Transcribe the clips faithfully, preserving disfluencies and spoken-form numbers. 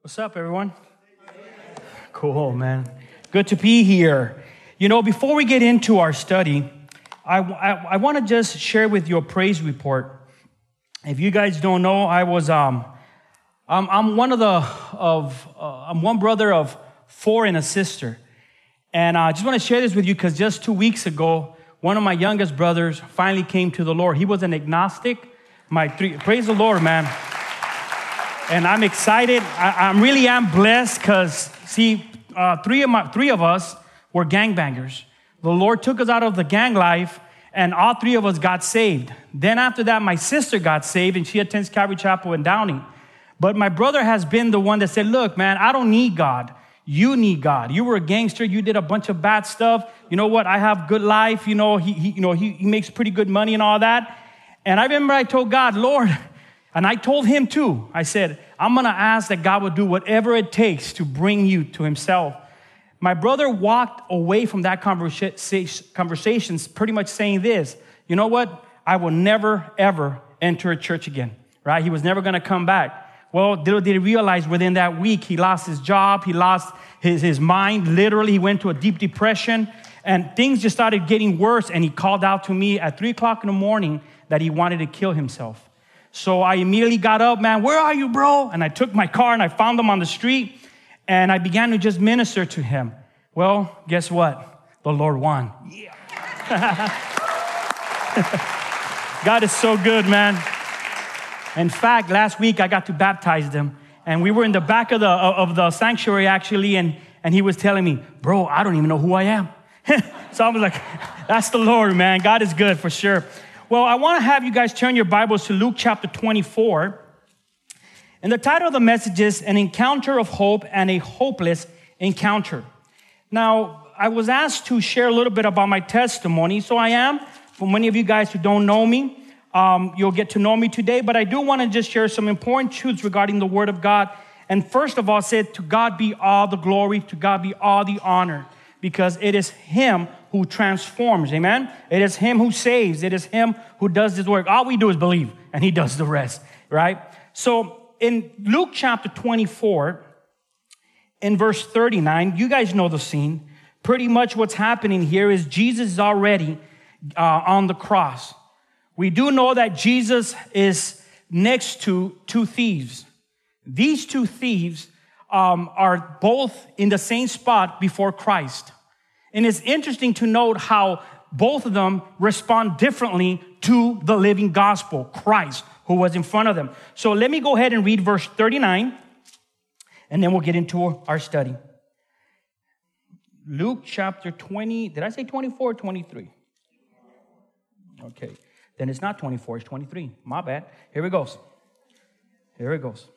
What's up, everyone? Cool, man. Good to be here. You know, before we get into our study, I, I, I want to just share with you a praise report. If you guys don't know, I was um, I'm, I'm one of the of uh, I'm one brother of four and a sister, and I just want to share this with you because just two weeks ago, one of my youngest brothers finally came to the Lord. He was an agnostic. My three, praise the Lord, man. And I'm excited. I, I really am blessed because, see, uh, three of my three of us were gangbangers. The Lord took us out of the gang life, and all three of us got saved. Then after that, my sister got saved, and she attends Calvary Chapel in Downey. But my brother has been the one that said, look, man, I don't need God. You need God. You were a gangster. You did a bunch of bad stuff. You know what? I have good life. You know, he, he you know, he, he makes pretty good money and all that. And I remember I told God, Lord, and I told him too, I said, I'm going to ask that God would do whatever it takes to bring you to himself. My brother walked away from that conversa- conversation pretty much saying this, you know what? I will never, ever enter a church again, right? He was never going to come back. Well, little did he realize within that week, he lost his job. He lost his, his mind. Literally, he went to a deep depression, and things just started getting worse. And he called out to me at three o'clock in the morning that he wanted to kill himself. So I immediately got up, man, where are you, bro? And I took my car and I found him on the street, and I began to just minister to him. Well, guess what? The Lord won. Yeah. God is so good, man. In fact, last week I got to baptize them, and we were in the back of the of the sanctuary actually, and, and he was telling me, bro, I don't even know who I am. So I was like, that's the Lord, man. God is good for sure. Well, I want to have you guys turn your Bibles to Luke chapter twenty-four. And the title of the message is An Encounter of Hope and a Hopeless Encounter. Now, I was asked to share a little bit about my testimony, so I am. For many of you guys who don't know me, um, you'll get to know me today, but I do want to just share some important truths regarding the Word of God. And first of all, said, to God be all the glory, to God be all the honor, because it is Him who transforms, amen? It is Him who saves. It is Him who does this work. All we do is believe, and He does the rest, right? So in Luke chapter twenty-four, in verse thirty-nine, you guys know the scene. Pretty much what's happening here is Jesus is already uh, on the cross. We do know that Jesus is next to two thieves. These two thieves um, are both in the same spot before Christ. And it's interesting to note how both of them respond differently to the living gospel, Christ, who was in front of them. So let me go ahead and read verse thirty-nine, and then we'll get into our study. Luke chapter twenty, did I say twenty-four or twenty-three? Okay, then it's not twenty-four, it's twenty-three. My bad. Here it goes. Here it goes.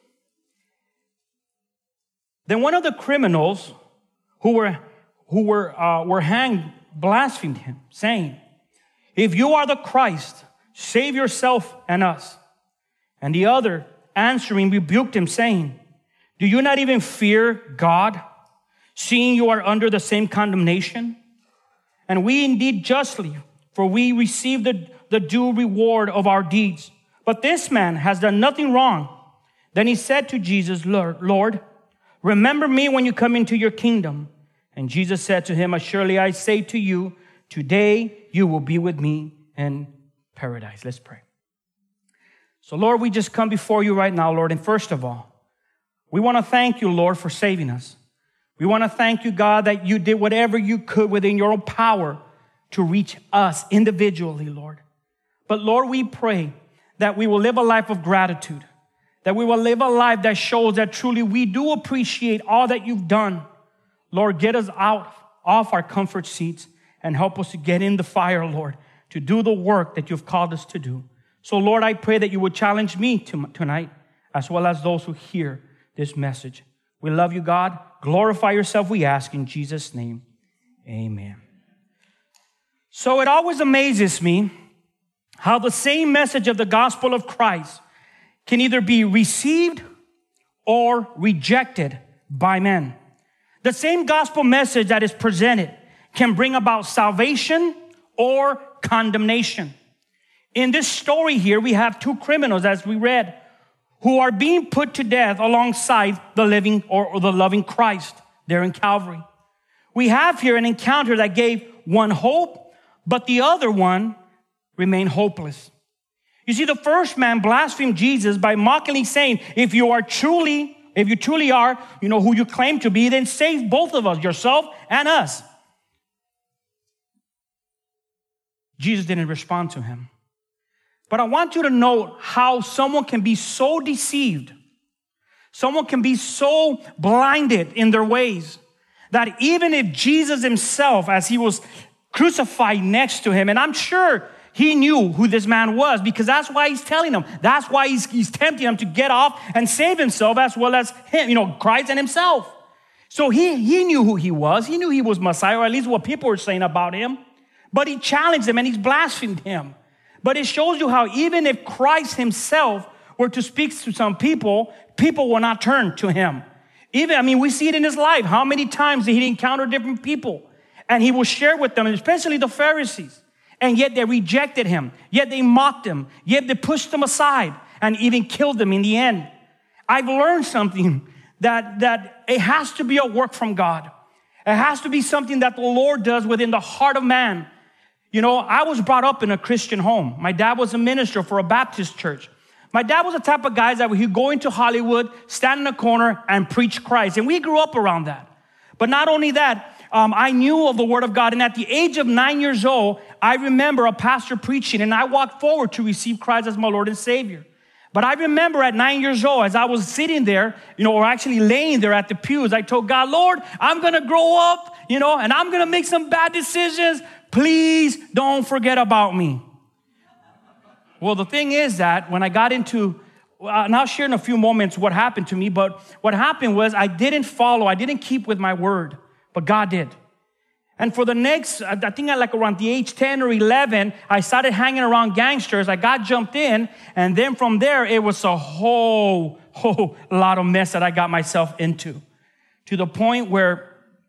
Then one of the criminals who were who were uh, were hanged blasphemed him, saying, if you are the Christ, save yourself and us. And the other, answering, rebuked him, saying, do you not even fear God, seeing you are under the same condemnation? And we indeed justly, for we receive the, the due reward of our deeds. But this man has done nothing wrong. Then he said to Jesus, Lord, remember me when you come into your kingdom. And Jesus said to him, surely I say to you, today you will be with me in paradise. Let's pray. So, Lord, we just come before you right now, Lord. And first of all, we want to thank you, Lord, for saving us. We want to thank you, God, that you did whatever you could within your own power to reach us individually, Lord. But, Lord, we pray that we will live a life of gratitude, that we will live a life that shows that truly we do appreciate all that you've done. Lord, get us out off our comfort seats and help us to get in the fire, Lord, to do the work that you've called us to do. So, Lord, I pray that you would challenge me tonight, as well as those who hear this message. We love you, God. Glorify yourself, we ask in Jesus' name. Amen. So it always amazes me how the same message of the gospel of Christ can either be received or rejected by men. The same gospel message that is presented can bring about salvation or condemnation. In this story here, we have two criminals, as we read, who are being put to death alongside the living or, or the loving Christ there in Calvary. We have here an encounter that gave one hope, but the other one remained hopeless. You see, the first man blasphemed Jesus by mockingly saying, if you are truly, if you truly are, you know, who you claim to be, then save both of us, yourself and us. Jesus didn't respond to him. But I want you to note how someone can be so deceived, someone can be so blinded in their ways, that even if Jesus himself, as he was crucified next to him, and I'm sure he knew who this man was, because that's why he's telling him. That's why he's, he's tempting him to get off and save himself as well as him, you know, Christ and himself. So he, he knew who he was. He knew he was Messiah, or at least what people were saying about him. But he challenged him and he's blasphemed him. But it shows you how even if Christ himself were to speak to some people, people will not turn to him. Even, I mean, we see it in his life. How many times did he encounter different people? And he will share with them, especially the Pharisees. And yet they rejected him. Yet they mocked him. Yet they pushed him aside and even killed him in the end. I've learned something that, that it has to be a work from God. It has to be something that the Lord does within the heart of man. You know, I was brought up in a Christian home. My dad was a minister for a Baptist church. My dad was the type of guy that he'd go into Hollywood, stand in a corner, and preach Christ. And we grew up around that. But not only that, um, I knew of the Word of God. And at the age of nine years old, I remember a pastor preaching, and I walked forward to receive Christ as my Lord and Savior. But I remember at nine years old, as I was sitting there, you know, or actually laying there at the pews, I told God, Lord, I'm going to grow up, you know, and I'm going to make some bad decisions. Please don't forget about me. Well, the thing is that when I got into, uh, and I'll share in a few moments what happened to me, but what happened was I didn't follow, I didn't keep with my word, but God did. And for the next, I think at like around the age ten or eleven, I started hanging around gangsters. I got jumped in, and then from there, it was a whole, whole lot of mess that I got myself into, to the point where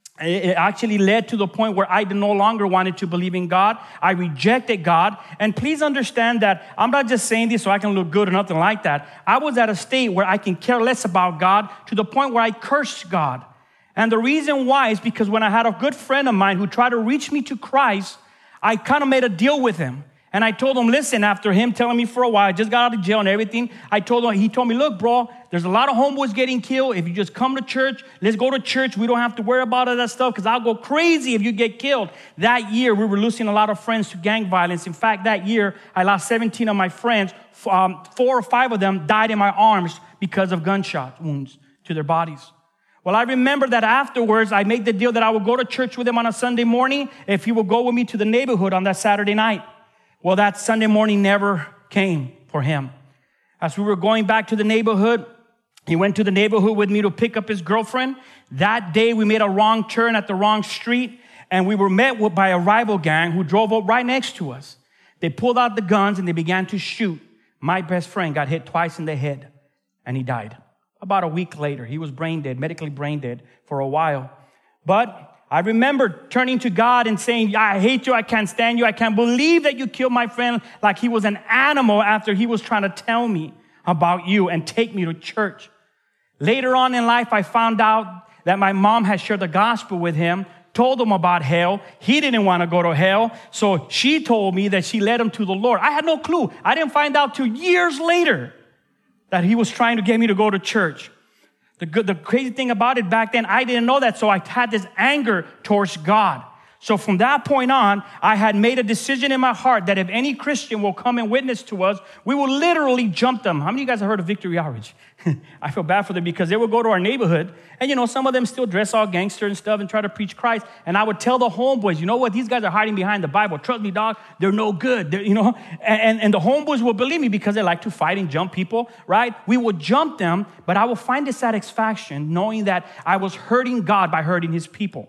it actually led to the point where I no longer wanted to believe in God. I rejected God. And please understand that I'm not just saying this so I can look good or nothing like that. I was at a state where I can care less about God, to the point where I cursed God. And the reason why is because when I had a good friend of mine who tried to reach me to Christ, I kind of made a deal with him. And I told him, listen, after him telling me for a while, I just got out of jail and everything, I told him, he told me, look, bro, there's a lot of homeboys getting killed. If you just come to church, let's go to church. We don't have to worry about all that stuff, because I'll go crazy if you get killed. That year, we were losing a lot of friends to gang violence. In fact, that year, I lost seventeen of my friends. Um, four or five of them died in my arms because of gunshot wounds to their bodies. Well, I remember that afterwards, I made the deal that I would go to church with him on a Sunday morning if he would go with me to the neighborhood on that Saturday night. Well, that Sunday morning never came for him. As we were going back to the neighborhood, he went to the neighborhood with me to pick up his girlfriend. That day, we made a wrong turn at the wrong street, and we were met with, by a rival gang who drove up right next to us. They pulled out the guns, and they began to shoot. My best friend got hit twice in the head, and he died. About a week later, he was brain dead, medically brain dead for a while. But I remember turning to God and saying, I hate you, I can't stand you, I can't believe that you killed my friend, like he was an animal after he was trying to tell me about you and take me to church. Later on in life, I found out that my mom had shared the gospel with him, told him about hell. He didn't want to go to hell, so she told me that she led him to the Lord. I had no clue. I didn't find out till years later that he was trying to get me to go to church. The good, the crazy thing about it back then, I didn't know that, so I had this anger towards God. So from that point on, I had made a decision in my heart that if any Christian will come and witness to us, we will literally jump them. How many of you guys have heard of Victory Outreach? I feel bad for them, because they would go to our neighborhood, and you know, some of them still dress all gangster and stuff and try to preach Christ. And I would tell the homeboys, you know what? These guys are hiding behind the Bible. Trust me, dog. They're no good. They're, you know, and, and, and the homeboys will believe me because they like to fight and jump people, right? We would jump them, but I will find the satisfaction knowing that I was hurting God by hurting his people.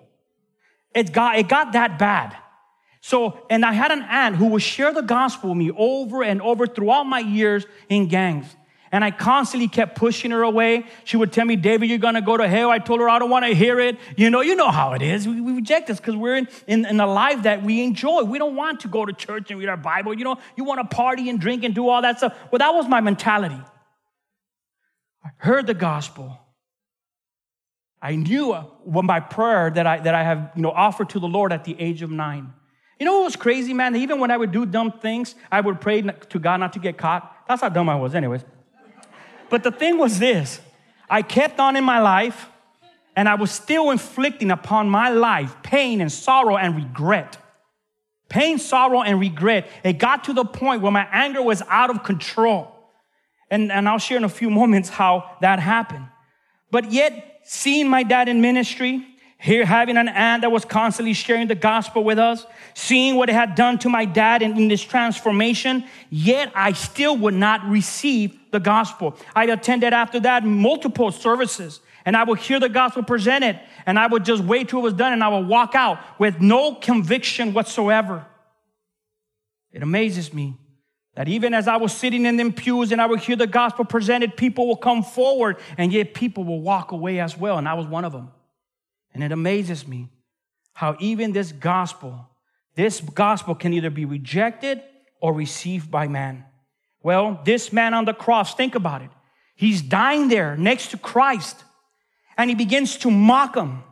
It got, it got that bad. So, and I had an aunt who would share the gospel with me over and over throughout my years in gangs. And I constantly kept pushing her away. She would tell me, David, you're going to go to hell. I told her, I don't want to hear it. You know, you know how it is. We, we reject this because we're in, in, in a life that we enjoy. We don't want to go to church and read our Bible. You know, you want to party and drink and do all that stuff. Well, that was my mentality. heard the gospel, I knew when my prayer that I that I have, you know, offered to the Lord at the age of nine. You know what was crazy, man? Even when I would do dumb things, I would pray to God not to get caught. That's how dumb I was anyways. But the thing was this. I kept on in my life, and I was still inflicting upon my life pain and sorrow and regret. Pain, sorrow, and regret. It got to the point where my anger was out of control. And, and I'll share in a few moments how that happened. But yet, seeing my dad in ministry, here having an aunt that was constantly sharing the gospel with us, seeing what it had done to my dad in, in this transformation, yet I still would not receive the gospel. I attended after that multiple services, and I would hear the gospel presented, and I would just wait till it was done, and I would walk out with no conviction whatsoever. It amazes me that even as I was sitting in them pews and I would hear the gospel presented, people will come forward, and yet people will walk away as well, and I was one of them. And it amazes me how even this gospel, this gospel can either be rejected or received by man. Well, this man on the cross, think about it. He's dying there next to Christ, and he begins to mock him.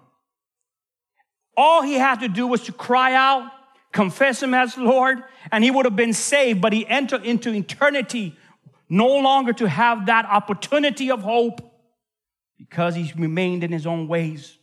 All he had to do was to cry out, confess him as Lord, and he would have been saved, but he entered into eternity no longer to have that opportunity of hope because he remained in his own ways.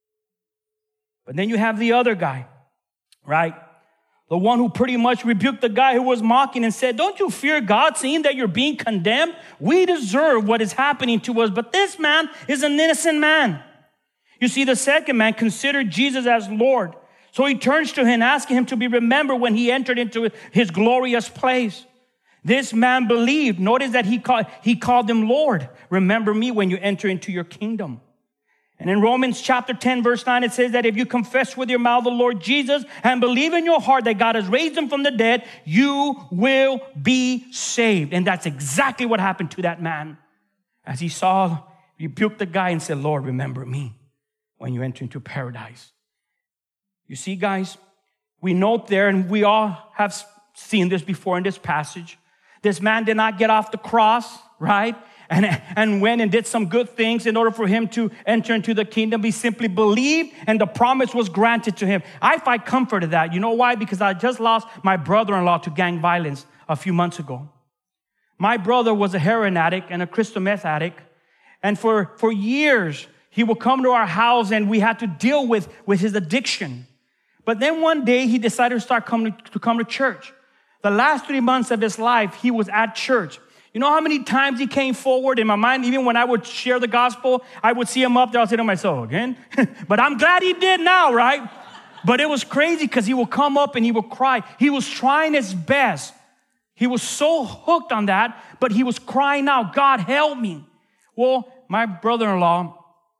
But then you have the other guy, right? The one who pretty much rebuked the guy who was mocking and said, don't you fear God, seeing that you're being condemned? We deserve what is happening to us, but this man is an innocent man. You see, the second man considered Jesus as Lord. So he turns to him, asking him to be remembered when he entered into his glorious place. This man believed. Notice that he called, he called him Lord. Remember me when you enter into your kingdom. And in Romans chapter ten, verse nine, it says that if you confess with your mouth the Lord Jesus and believe in your heart that God has raised him from the dead, you will be saved. And that's exactly what happened to that man. As he saw, rebuked the guy and said, Lord, remember me when you enter into paradise. You see, guys, we note there, and we all have seen this before in this passage. This man did not get off the cross, right? And, and went and did some good things in order for him to enter into the kingdom. He simply believed, and the promise was granted to him. I find comfort in that. You know why? Because I just lost my brother-in-law to gang violence a few months ago. My brother was a heroin addict and a crystal meth addict. And for, for years, he would come to our house, and we had to deal with, with his addiction. But then one day, he decided to start coming to, to come to church. The last three months of his life, he was at church. You know how many times he came forward in my mind? Even when I would share the gospel, I would see him up there. I'll say to myself, again? But I'm glad he did now, right? But it was crazy because he would come up and he would cry. He was trying his best. He was so hooked on that, but he was crying out, God, help me. Well, my brother-in-law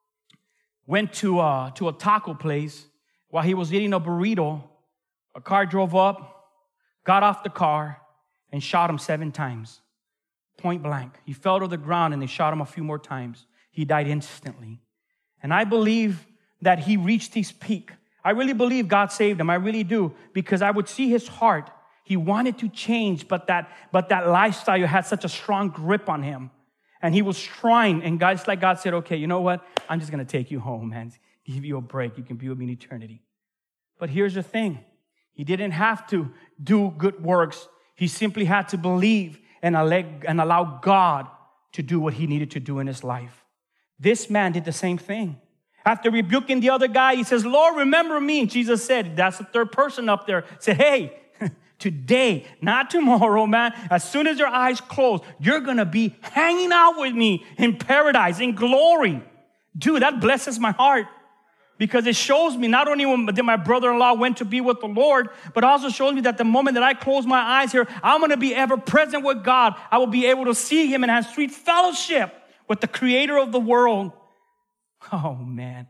went to, uh, to a taco place. While he was eating a burrito, a car drove up, got off the car, and shot him seven times. Point blank. He fell to the ground, and they shot him a few more times. He died instantly. And I believe that he reached his peak. I really believe God saved him. I really do. Because I would see his heart. He wanted to change, but that, but that lifestyle had such a strong grip on him. And he was trying, and God's like God said, okay, you know what? I'm just going to take you home, man. Give you a break. You can be with me in eternity. But here's the thing. He didn't have to do good works. He simply had to believe and allow God to do what he needed to do in his life. This man did the same thing. After rebuking the other guy, he says, Lord, remember me. And Jesus said, that's the third person up there, said, hey, today, not tomorrow, man. As soon as your eyes close, you're going to be hanging out with me in paradise, in glory. Dude, that blesses my heart. Because it shows me not only when that my brother-in-law went to be with the Lord, but also shows me that the moment that I close my eyes here, I'm going to be ever present with God. I will be able to see him and have sweet fellowship with the creator of the world. Oh, man.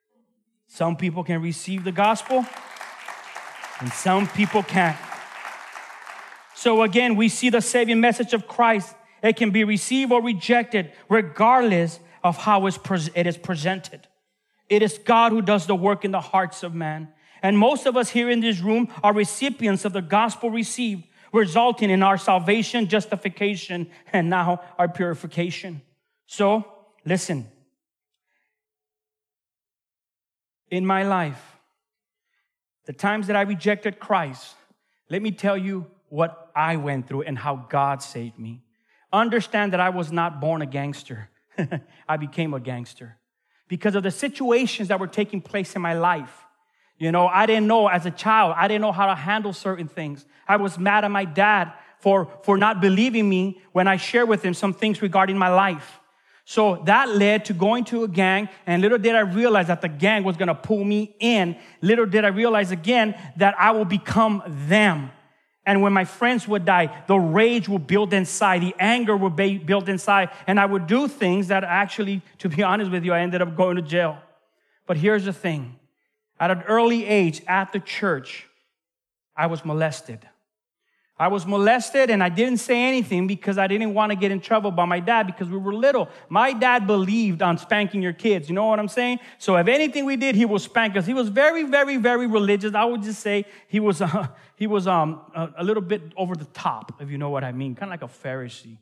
Some people can receive the gospel, and some people can't. So again, we see the saving message of Christ. It can be received or rejected, regardless of how it is presented. It is God who does the work in the hearts of man. And most of us here in this room are recipients of the gospel received, resulting in our salvation, justification, and now our purification. So listen, in my life, the times that I rejected Christ, let me tell you what I went through and how God saved me. Understand that I was not born a gangster. I became a gangster because of the situations that were taking place in my life. You know, I didn't know as a child, I didn't know how to handle certain things. I was mad at my dad for, for not believing me when I shared with him some things regarding my life. So that led to going to a gang, and little did I realize that the gang was going to pull me in. Little did I realize again that I will become them. And when my friends would die, the rage would build inside, the anger would be built inside, and I would do things that actually, to be honest with you, I ended up going to jail. But here's the thing. At an early age at the church, I was molested. I was molested, and I didn't say anything because I didn't want to get in trouble by my dad because we were little. My dad believed on spanking your kids. You know what I'm saying? So if anything we did, he will spank us. He was very, very, very religious. I would just say he was uh, he was um a, a little bit over the top, if you know what I mean, kind of like a Pharisee.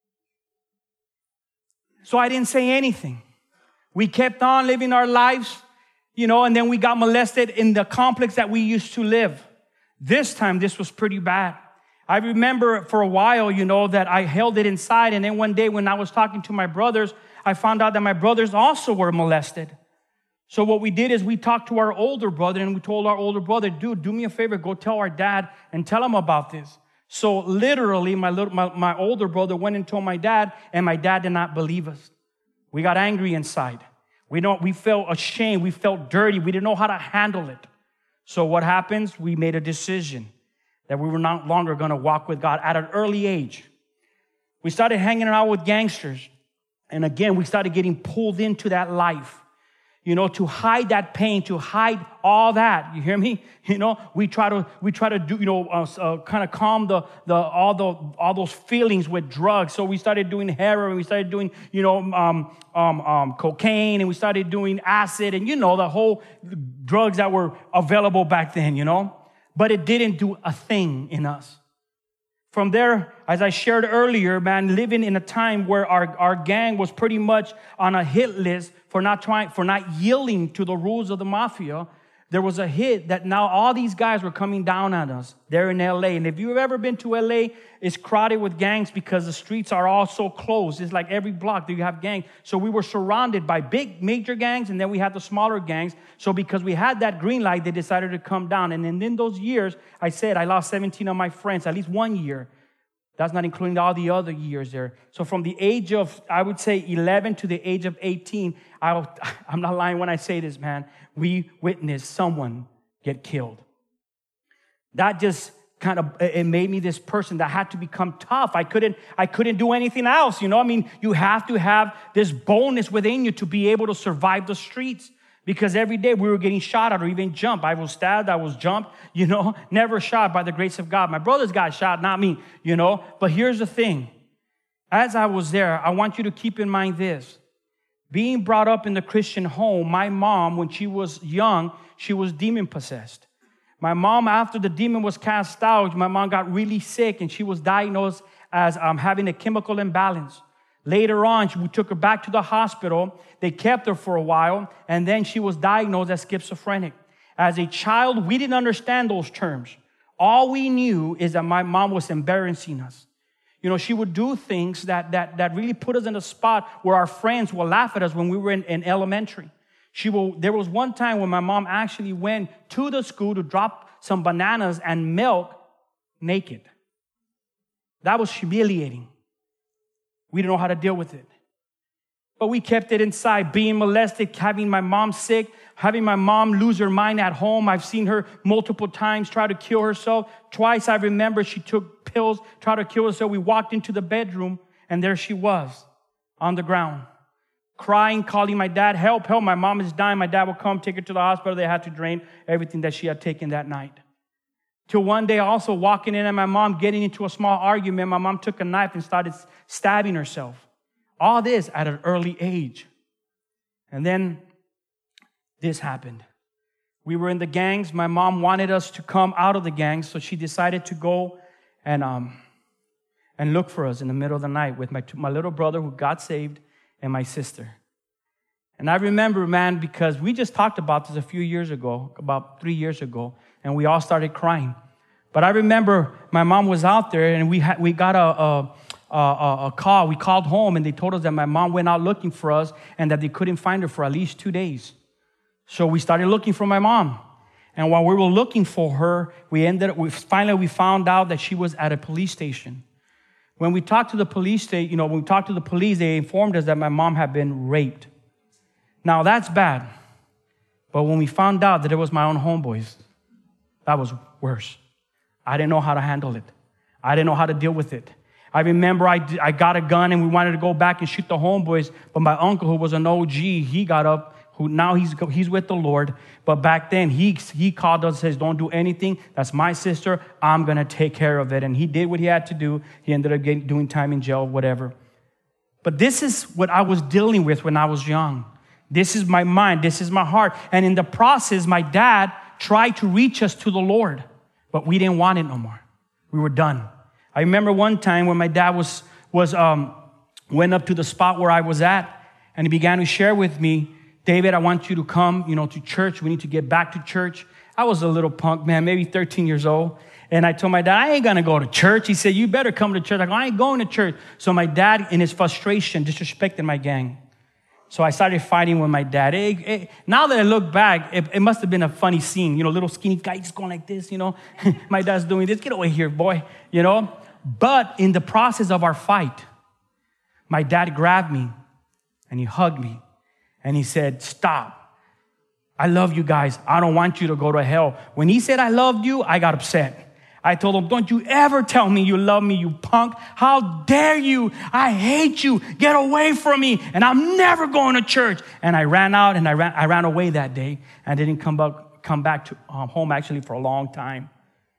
So I didn't say anything. We kept on living our lives, you know, and then we got molested in the complex that we used to live. This time, this was pretty bad. I remember for a while, you know, that I held it inside. And then one day when I was talking to my brothers, I found out that my brothers also were molested. So what we did is we talked to our older brother and we told our older brother, dude, do me a favor, go tell our dad and tell him about this. So literally my little, my, my older brother went and told my dad, and my dad did not believe us. We got angry inside. We don't, we felt ashamed. We felt dirty. We didn't know how to handle it. So what happens? We made a decision that we were no longer going to walk with God at an early age. We started hanging out with gangsters. And again, we started getting pulled into that life, you know, to hide that pain, to hide all that. You hear me? You know, we try to, we try to do, you know, uh, uh, kind of calm the, the, all the, all those feelings with drugs. So we started doing heroin. We started doing, you know, um, um, um, cocaine, and we started doing acid, and, you know, the whole drugs that were available back then, you know. But it didn't do a thing in us. From there, as I shared earlier, man, living in a time where our, our gang was pretty much on a hit list for not trying, for not yielding to the rules of the mafia, there was a hit that now all these guys were coming down on us. They're in L A. And if you've ever been to L A, it's crowded with gangs because the streets are all so close. It's like every block that you have gangs. So we were surrounded by big major gangs, and then we had the smaller gangs. So because we had that green light, they decided to come down. And then in those years, I said I lost seventeen of my friends, at least one year. That's not including all the other years there. So from the age of, I would say, eleven to the age of eighteen, I, I'm not lying when I say this, man, we witnessed someone get killed. That just kind of, it made me this person that had to become tough. I couldn't, I couldn't do anything else, you know? I mean, you have to have this boldness within you to be able to survive the streets. Because every day we were getting shot at or even jumped. I was stabbed, I was jumped, you know, never shot by the grace of God. My brothers got shot, not me, you know. But here's the thing. As I was there, I want you to keep in mind this. Being brought up in the Christian home, my mom, when she was young, she was demon-possessed. My mom, after the demon was cast out, my mom got really sick, and she was diagnosed as um, having a chemical imbalance. Later on, we took her back to the hospital. They kept her for a while, and then she was diagnosed as schizophrenic. As a child, we didn't understand those terms. All we knew is that my mom was embarrassing us. You know, she would do things that that that really put us in a spot where our friends would laugh at us when we were in, in elementary. She will. There was one time when my mom actually went to the school to drop some bananas and milk naked. That was humiliating. We didn't know how to deal with it. But we kept it inside, being molested, having my mom sick, having my mom lose her mind at home. I've seen her multiple times try to kill herself. Twice I remember she took pills, tried to kill herself. We walked into the bedroom, and there she was on the ground, crying, calling my dad, help, help. My mom is dying. My dad will come, take her to the hospital. They had to drain everything that she had taken that night. Till one day also walking in and my mom getting into a small argument, my mom took a knife and started stabbing herself. All this at an early age. And then this happened. We were in the gangs. My mom wanted us to come out of the gangs, so she decided to go and um and look for us in the middle of the night with my my little brother who got saved and my sister. And I remember, man, because we just talked about this a few years ago, about three years ago, and we all started crying. But I remember my mom was out there, and we had, we got a, a, a, a call. We called home, and they told us that my mom went out looking for us and that they couldn't find her for at least two days. So we started looking for my mom. And while we were looking for her, we ended up, we, finally we found out that she was at a police station. When we talked to the police station, you know, when we talked to the police, they informed us that my mom had been raped. Now, that's bad. But when we found out that it was my own homeboys, that was worse. I didn't know how to handle it. I didn't know how to deal with it. I remember I, I got a gun and we wanted to go back and shoot the homeboys, but my uncle, who was an O G, he got up, who now he's he's with the Lord. But back then, he, he called us and says, don't do anything. That's my sister. I'm going to take care of it. And he did what he had to do. He ended up getting, doing time in jail, whatever. But this is what I was dealing with when I was young. This is my mind. This is my heart. And in the process, my dad tried to reach us to the Lord, but we didn't want it no more. We were done. I remember one time when my dad was, was um, went up to the spot where I was at, and he began to share with me, David, I want you to come, you know, to church. We need to get back to church. I was a little punk, man, maybe thirteen years old. And I told my dad, I ain't going to go to church. He said, you better come to church. I go, I ain't going to church. So my dad, in his frustration, disrespected my gang. So I started fighting with my dad. It, it, now that I look back, it, it must have been a funny scene. You know, little skinny guy just going like this, you know. My dad's doing this. Get away here, boy, you know. But in the process of our fight, my dad grabbed me and he hugged me and he said, stop. I love you guys. I don't want you to go to hell. When he said I loved you, I got upset. I told him, don't you ever tell me you love me, you punk. How dare you? I hate you. Get away from me. And I'm never going to church. And I ran out and I ran, I ran away that day. I didn't come back, come back to um, home actually for a long time.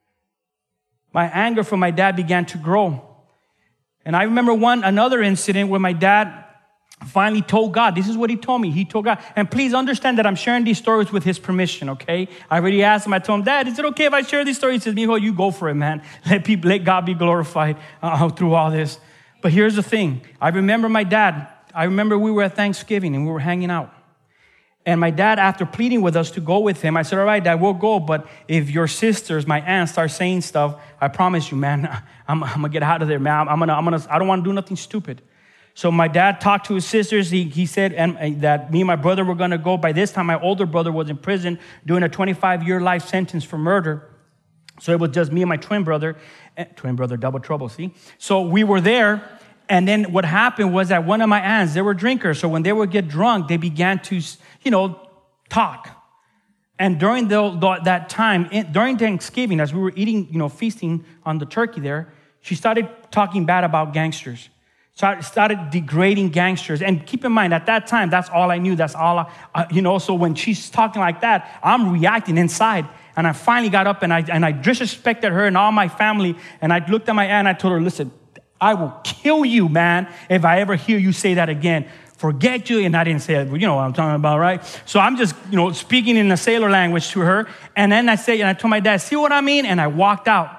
My anger for my dad began to grow. And I remember one, another incident where my dad finally told God. This is what he told me. He told God. And please understand that I'm sharing these stories with his permission, okay? I already asked him. I told him, Dad, is it okay if I share these stories? He says, Mijo, you go for it, man. Let people, let God be glorified uh, through all this. But here's the thing. I remember my dad. I remember we were at Thanksgiving and we were hanging out. And my dad, after pleading with us to go with him, I said, all right, Dad, we'll go. But if your sisters, my aunt, start saying stuff, I promise you, man, I'm, I'm going to get out of there, man. I'm going to, I'm going to, I don't want to do nothing stupid. So my dad talked to his sisters. He, he said and, that me and my brother were going to go. By this time, my older brother was in prison doing a twenty-five-year life sentence for murder. So it was just me and my twin brother. Twin brother, double trouble, see? So we were there. And then what happened was that one of my aunts, they were drinkers. So when they would get drunk, they began to, you know, talk. And during the, the, that time, in, during Thanksgiving, as we were eating, you know, feasting on the turkey there, she started talking bad about gangsters. Started degrading gangsters. And keep in mind, at that time, that's all I knew. That's all, I, uh, you know, so when she's talking like that, I'm reacting inside. And I finally got up and I and I disrespected her and all my family. And I looked at my aunt and I told her, listen, I will kill you, man, if I ever hear you say that again. Forget you. And I didn't say it, but you know what I'm talking about, right? So I'm just, you know, speaking in the sailor language to her. And then I say, and I told my dad, see what I mean? And I walked out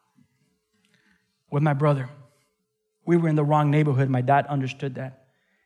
with my brother. We were in the wrong neighborhood. My dad understood that.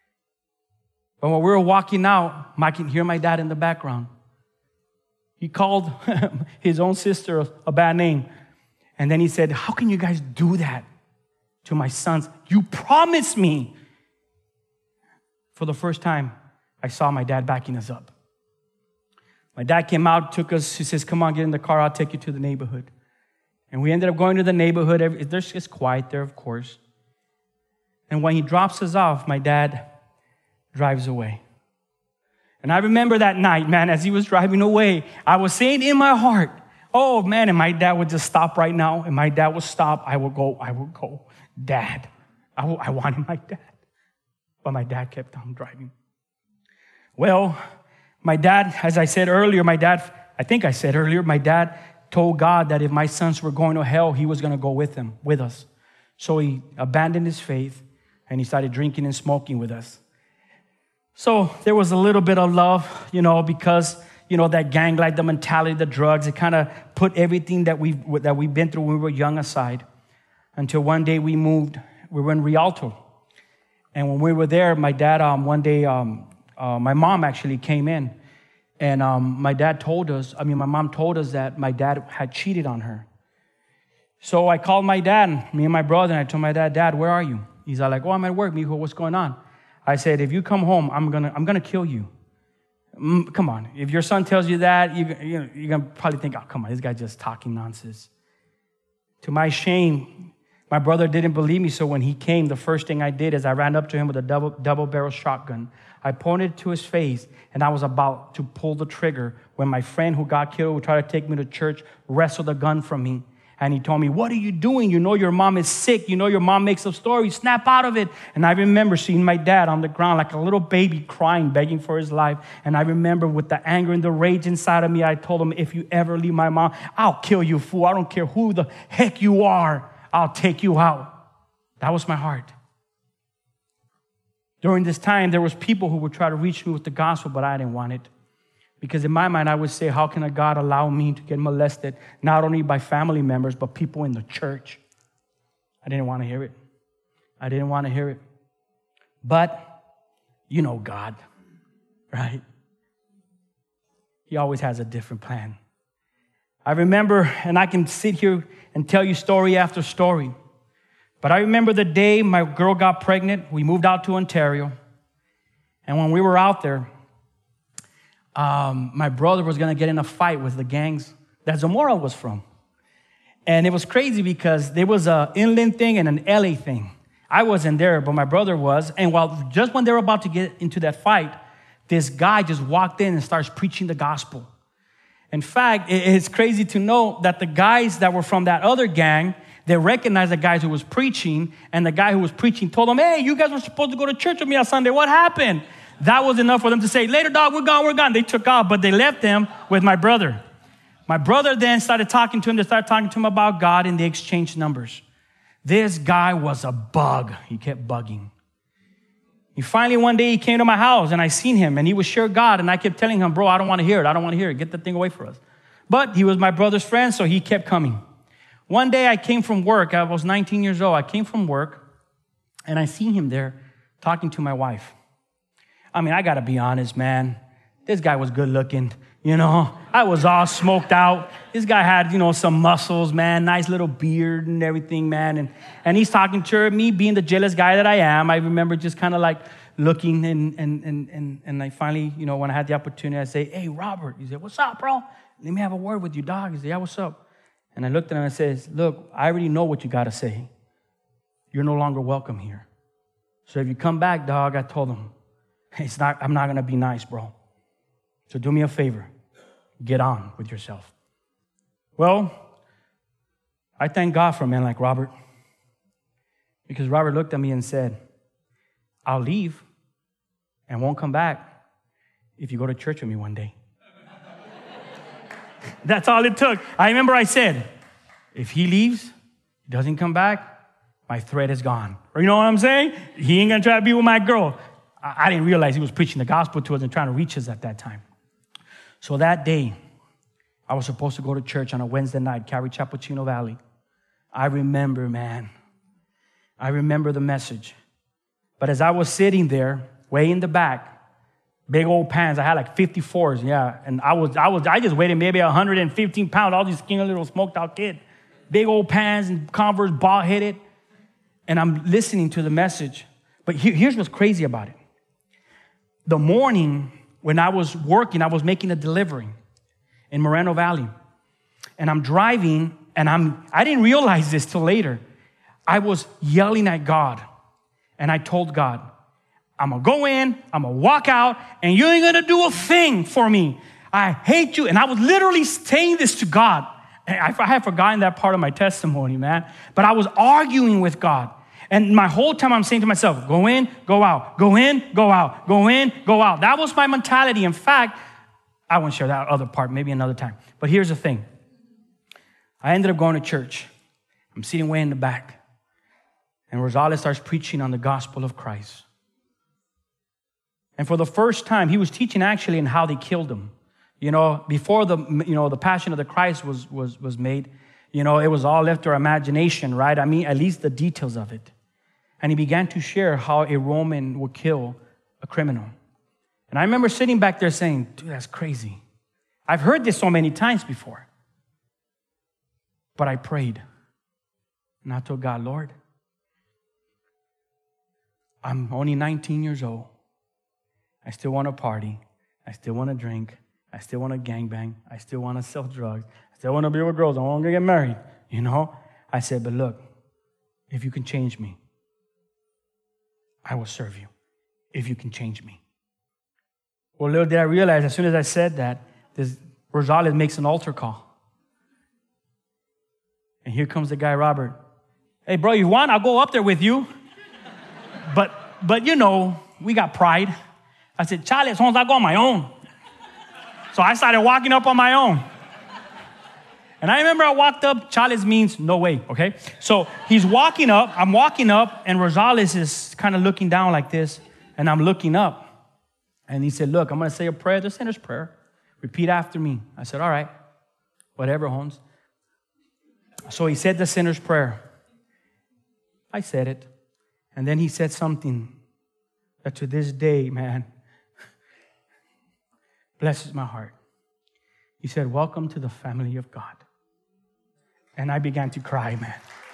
But when we were walking out, I can hear my dad in the background. He called his own sister a bad name. And then he said, how can you guys do that to my sons? You promised me. For the first time, I saw my dad backing us up. My dad came out, took us. He says, come on, get in the car. I'll take you to the neighborhood. And we ended up going to the neighborhood. There's just quiet there, of course. And when he drops us off, my dad drives away. And I remember that night, man, as he was driving away, I was saying in my heart, oh, man, and my dad would just stop right now. And my dad would stop. I would go, I would go, Dad. I, w- I wanted my dad. But my dad kept on driving. Well, my dad, as I said earlier, my dad, I think I said earlier, my dad told God that if my sons were going to hell, he was going to go with them, with us. So he abandoned his faith. And he started drinking and smoking with us. So there was a little bit of love, you know, because, you know, that gang life, the mentality, the drugs, it kind of put everything that we've, that we've been through when we were young aside. Until one day we moved, we were in Rialto. And when we were there, my dad, um, one day, um, uh, my mom actually came in. And um, my dad told us, I mean, my mom told us that my dad had cheated on her. So I called my dad, me and my brother, and I told my dad, Dad, where are you? He's like, oh, I'm at work, mijo, what's going on? I said, if you come home, I'm gonna, I'm gonna kill you. Mm, come on, if your son tells you that, you, you know, you're gonna probably think, oh, come on, this guy's just talking nonsense. To my shame, my brother didn't believe me, so when he came, the first thing I did is I ran up to him with a double, double-barrel shotgun. I pointed it to his face, and I was about to pull the trigger when my friend who got killed, who tried to take me to church, wrestled the gun from me. And he told me, what are you doing? You know your mom is sick. You know your mom makes up stories. Snap out of it. And I remember seeing my dad on the ground like a little baby crying, begging for his life. And I remember with the anger and the rage inside of me, I told him, if you ever leave my mom, I'll kill you, fool. I don't care who the heck you are. I'll take you out. That was my heart. During this time, there was people who would try to reach me with the gospel, but I didn't want it. Because in my mind, I would say, how can a God allow me to get molested, not only by family members, but people in the church? I didn't want to hear it. I didn't want to hear it. But, you know God, right? He always has a different plan. I remember, and I can sit here and tell you story after story, but I remember the day my girl got pregnant. We moved out to Ontario. And when we were out there, um, my brother was going to get in a fight with the gangs that Zamora was from. And it was crazy because there was an inland thing and an L A thing. I wasn't there, but my brother was. And while just when they were about to get into that fight, this guy just walked in and starts preaching the gospel. In fact, it's crazy to know that the guys that were from that other gang, they recognized the guys who was preaching, and the guy who was preaching told them, hey, you guys were supposed to go to church with me on Sunday. What happened? That was enough for them to say, later, dog, we're gone, we're gone. They took off, but they left them with my brother. My brother then started talking to him. They started talking to him about God, and they exchanged numbers. This guy was a bug. He kept bugging. He finally, one day, he came to my house, and I seen him, and he was sure God, and I kept telling him, bro, I don't want to hear it. I don't want to hear it. Get the thing away from us. But he was my brother's friend, so he kept coming. One day, I came from work. I was nineteen years old. I came from work, and I seen him there talking to my wife. I mean, I got to be honest, man. This guy was good looking, you know. I was all smoked out. This guy had, you know, some muscles, man, nice little beard and everything, man. And, and he's talking to her, me being the jealous guy that I am. I remember just kind of like looking, and, and, and, and, and I finally, you know, when I had the opportunity, I say, hey, Robert. He said, what's up, bro? Let me have a word with you, dog. He said, yeah, what's up? And I looked at him and I said, look, I already know what you got to say. You're no longer welcome here. So if you come back, dog, I told him, it's not, I'm not going to be nice, bro. So do me a favor. Get on with yourself. Well, I thank God for a man like Robert, because Robert looked at me and said, I'll leave and won't come back if you go to church with me one day. That's all it took. I remember I said, if he leaves, he doesn't come back, my thread is gone. Or you know what I'm saying? He ain't going to try to be with my girl. I, I didn't realize he was preaching the gospel to us and trying to reach us at that time. So that day, I was supposed to go to church on a Wednesday night, Calvary Chapel, Chino Valley. I remember, man. I remember the message. But as I was sitting there, way in the back, big old pants. I had like fifty-fours, yeah. And I was, I was, I just weighed maybe one hundred fifteen pounds. All these skinny little smoked out kid, big old pants and Converse, bald headed. And I'm listening to the message. But here, here's what's crazy about it. The morning when I was working, I was making a delivery in Moreno Valley, and I'm driving, and I'm, I didn't realize this till later. I was yelling at God, and I told God, I'm going to go in, I'm going to walk out, and you ain't going to do a thing for me. I hate you. And I was literally saying this to God. I, I had forgotten that part of my testimony, man. But I was arguing with God. And my whole time I'm saying to myself, go in, go out, go in, go out, go in, go out. That was my mentality. In fact, I won't share that other part, maybe another time. But here's the thing. I ended up going to church. I'm sitting way in the back. And Rosales starts preaching on the gospel of Christ. And for the first time, he was teaching actually on how they killed him. You know, before the, you know, the Passion of the Christ was, was, was made, you know, it was all left to our imagination, right? I mean, at least the details of it. And he began to share how a Roman would kill a criminal. And I remember sitting back there saying, dude, that's crazy. I've heard this so many times before. But I prayed. And I told God, Lord, I'm only nineteen years old. I still want to party. I still want to drink. I still want to gangbang. I still want to sell drugs. I still want to be with girls. I want to get married. You know? I said, but look, if you can change me, I will serve you. If you can change me. Well, little did I realize, as soon as I said that, this Rosales makes an altar call. And here comes the guy, Robert. Hey, bro, you want? I'll go up there with you. but, but you know, we got pride. I said, Charlie, as long as I go on my own. So I started walking up on my own. And I remember I walked up. Charles means no way, okay? So he's walking up. I'm walking up, and Rosales is kind of looking down like this, and I'm looking up. And he said, look, I'm going to say a prayer, the sinner's prayer. Repeat after me. I said, all right, whatever, Holmes. So he said the sinner's prayer. I said it. And then he said something that to this day, man, blesses my heart. He said, welcome to the family of God. And I began to cry, man.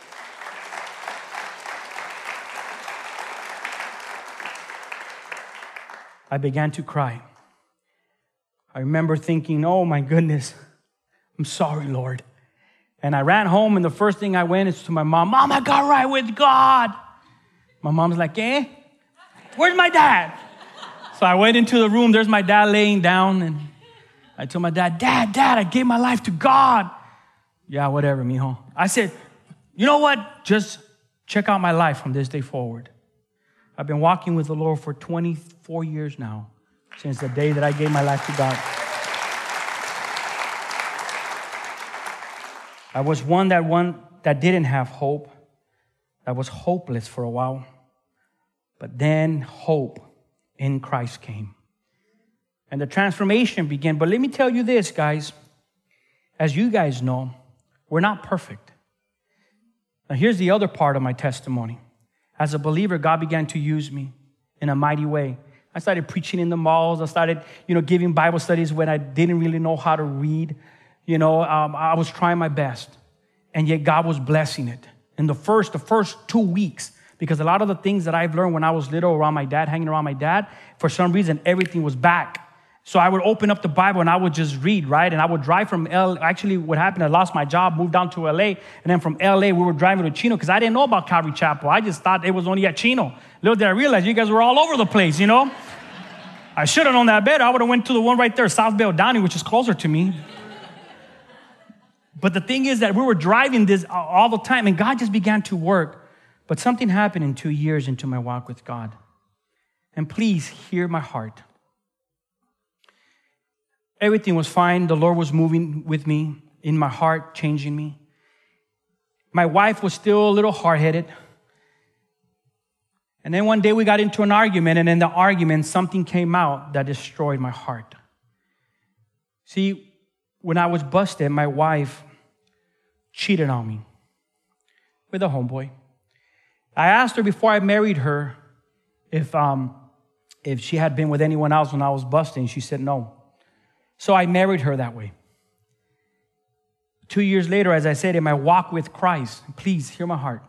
I began to cry. I remember thinking, oh my goodness, I'm sorry, Lord. And I ran home, and the first thing I went is to my mom. Mom, I got right with God. My mom's like, eh? Where's my dad? So I went into the room. There's my dad laying down, and I told my dad, Dad, Dad, I gave my life to God. Yeah, whatever, mijo. I said, you know what? Just check out my life from this day forward. I've been walking with the Lord for twenty-four years now, since the day that I gave my life to God. I was one that one that didn't have hope, that was hopeless for a while. But then hope in Christ came. And the transformation began. But let me tell you this, guys. As you guys know, we're not perfect. Now, here's the other part of my testimony. As a believer, God began to use me in a mighty way. I started preaching in the malls. I started, you know, giving Bible studies when I didn't really know how to read. You know, um, I was trying my best. And yet God was blessing it. In the first, the first two weeks, because a lot of the things that I've learned when I was little around my dad, hanging around my dad, for some reason, everything was back. So I would open up the Bible and I would just read, right? And I would drive from L. Actually, what happened, I lost my job, moved down to L A. And then from L A, we were driving to Chino because I didn't know about Calvary Chapel. I just thought it was only at Chino. Little did I realize you guys were all over the place, you know? I should have known that better. I would have went to the one right there, South Bell Downey, which is closer to me. But the thing is that we were driving this all the time, and God just began to work. But something happened in two years into my walk with God. And please hear my heart. Everything was fine. The Lord was moving with me, in my heart, changing me. My wife was still a little hard-headed. And then one day we got into an argument, and in the argument, something came out that destroyed my heart. See, when I was busted, my wife cheated on me with a homeboy. I asked her before I married her if, um, if she had been with anyone else when I was busting. She said no. So I married her that way. Two years later, as I said, in my walk with Christ, please hear my heart.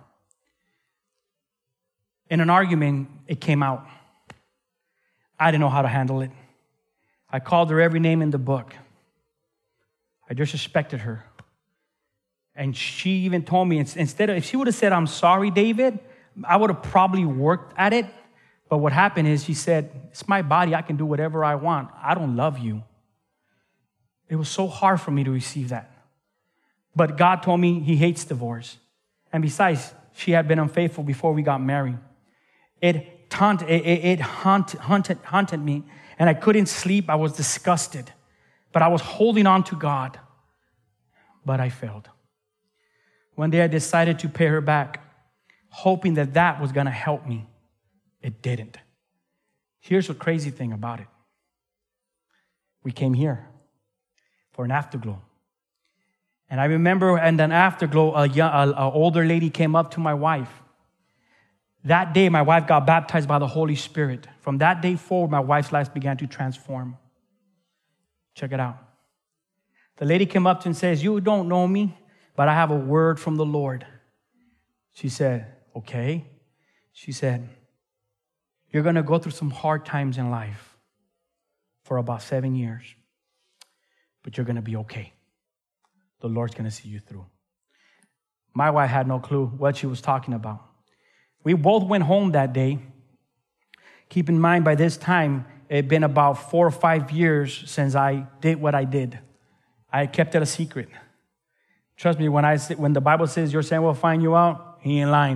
In an argument, it came out. I didn't know how to handle it. I called her every name in the book. I disrespected her. And she even told me, instead of, if she would have said, I'm sorry, David, I would have probably worked at it. But what happened is she said, it's my body. I can do whatever I want. I don't love you. It was so hard for me to receive that. But God told me he hates divorce. And besides, she had been unfaithful before we got married. It taunted, it, it, it haunted, haunted, haunted me, and I couldn't sleep. I was disgusted. But I was holding on to God. But I failed. One day I decided to pay her back, hoping that that was going to help me. It didn't. Here's the crazy thing about it. We came here for an afterglow. And I remember, and then afterglow, a, young, a, a older lady came up to my wife. That day, my wife got baptized by the Holy Spirit. From that day forward, my wife's life began to transform. Check it out. The lady came up to and says, you don't know me, but I have a word from the Lord. She said, okay. She said, you're going to go through some hard times in life for about seven years, but you're going to be okay. The Lord's going to see you through. My wife had no clue what she was talking about. We both went home that day. Keep in mind, by this time, it had been about four or five years since I did what I did. I kept it a secret. Trust me, when I when the Bible says your sin will find you out, he ain't lying.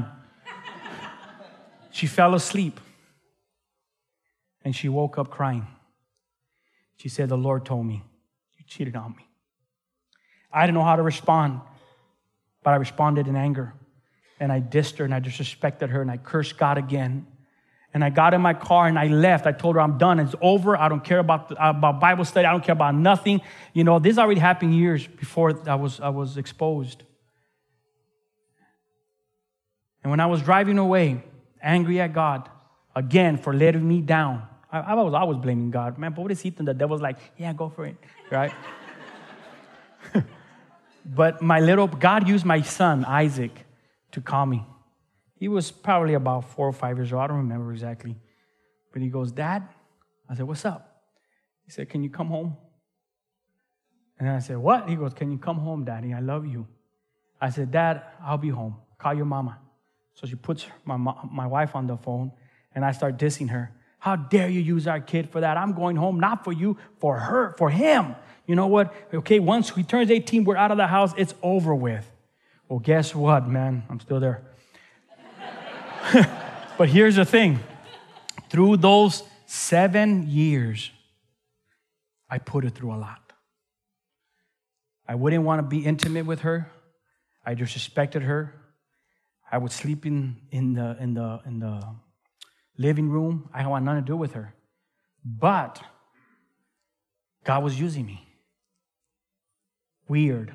She fell asleep. And she woke up crying. She said, the Lord told me, you cheated on me. I didn't know how to respond, but I responded in anger. And I dissed her and I disrespected her and I cursed God again. And I got in my car and I left. I told her I'm done. It's over. I don't care about, about Bible study. I don't care about nothing. You know, this already happened years before I was, I was exposed. And when I was driving away, angry at God, again, for letting me down, I, I was always blaming God. Man, but what is he thinking? The devil's like, yeah, go for it, right? But my little, God used my son, Isaac, to call me. He was probably about four or five years old. I don't remember exactly. But he goes, Dad? I said, what's up? He said, can you come home? And I said, what? He goes, can you come home, Daddy? I love you. I said, Dad, I'll be home. Call your mama. So she puts my my wife on the phone, and I start dissing her. How dare you use our kid for that? I'm going home, not for you, for her, for him. You know what? Okay, once he turns eighteen, we're out of the house. It's over with. Well, guess what, man? I'm still there. But here's the thing. Through those seven years, I put her through a lot. I wouldn't want to be intimate with her. I disrespected her. I would sleep in, in the in the in the living room. I want nothing to do with her. But God was using me. Weird.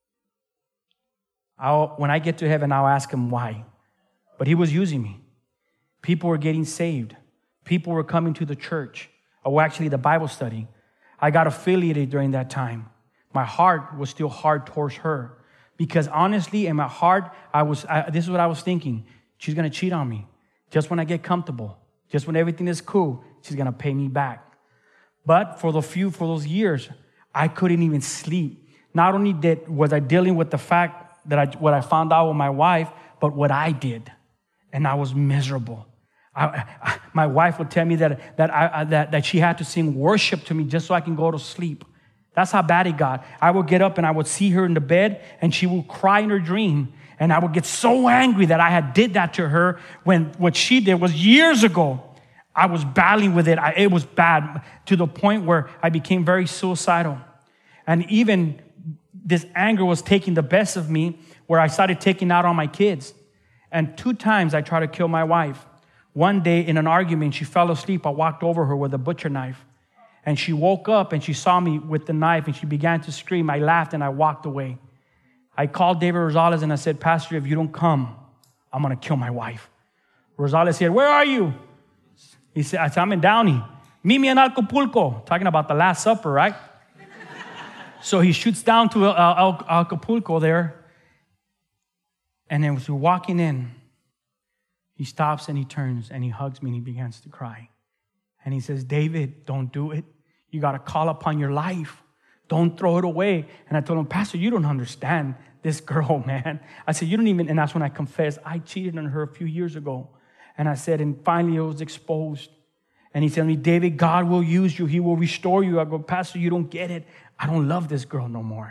I'll, when I get to heaven, I'll ask him why. But he was using me. People were getting saved. People were coming to the church. Or actually the Bible study. I got affiliated during that time. My heart was still hard towards her. Because honestly, in my heart, I was. I, this is what I was thinking. She's going to cheat on me. Just when I get comfortable. Just when everything is cool, she's going to pay me back. But for the few, for those years, I couldn't even sleep. Not only did was I dealing with the fact that I, what I found out with my wife, but what I did. And I was miserable. I, I, my wife would tell me that that, I, that that she had to sing worship to me just so I can go to sleep. That's how bad it got. I would get up and I would see her in the bed and she would cry in her dream. And I would get so angry that I had did that to her when what she did was years ago. I was battling with it. I, it was bad to the point where I became very suicidal. And even this anger was taking the best of me where I started taking out on my kids. And two times I tried to kill my wife. One day in an argument, she fell asleep. I walked over her with a butcher knife. And she woke up and she saw me with the knife and she began to scream. I laughed and I walked away. I called David Rosales and I said, Pastor, if you don't come, I'm going to kill my wife. Rosales said, where are you? He said, I said, I'm in Downey. Meet me in Acapulco. Talking about the Last Supper, right? So he shoots down to uh, Acapulco there. And then as we're walking in, he stops and he turns and he hugs me and he begins to cry. And he says, David, don't do it. You got to call upon your life. Don't throw it away. And I told him, Pastor, you don't understand this girl, man. I said, you don't even, and that's when I confessed, I cheated on her a few years ago. And I said, and finally it was exposed. And he said to me, David, God will use you. He will restore you. I go, Pastor, you don't get it. I don't love this girl no more.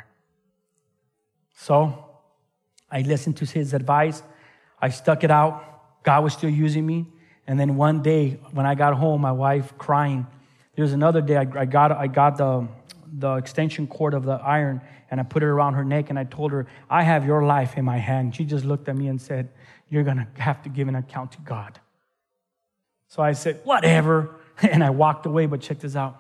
So I listened to his advice. I stuck it out. God was still using me. And then one day when I got home, my wife crying. There's another day I, I got I got the the extension cord of the iron and I put it around her neck and I told her, I have your life in my hand. She just looked at me and said, you're going to have to give an account to God. So I said, whatever. And I walked away, but check this out.